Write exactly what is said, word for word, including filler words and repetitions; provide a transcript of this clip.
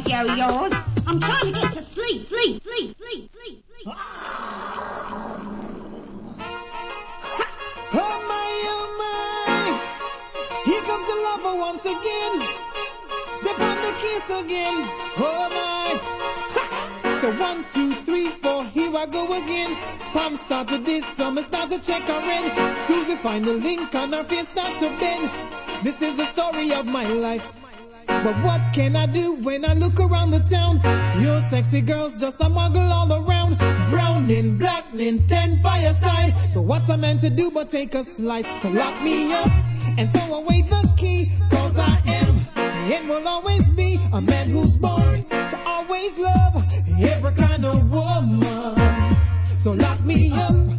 radio, yours. I'm trying to get to sleep, sleep, sleep, sleep, sleep, sleep. Oh my, oh my, here comes the lover once again. They want the kiss again. Oh my, ha. So one, two, three, four, here I go again. Palm started this summer, start to check her in. Susie find the link on her face, start to bend. This is the story of my life. But what can I do when I look around the town? Your sexy girls just a muggle all around. Browning, blackening, ten fireside. So what's I meant to do but take a slice? Lock me up and throw away the key. Cause I am and will always be a man who's born to always love every kind of woman. So lock me up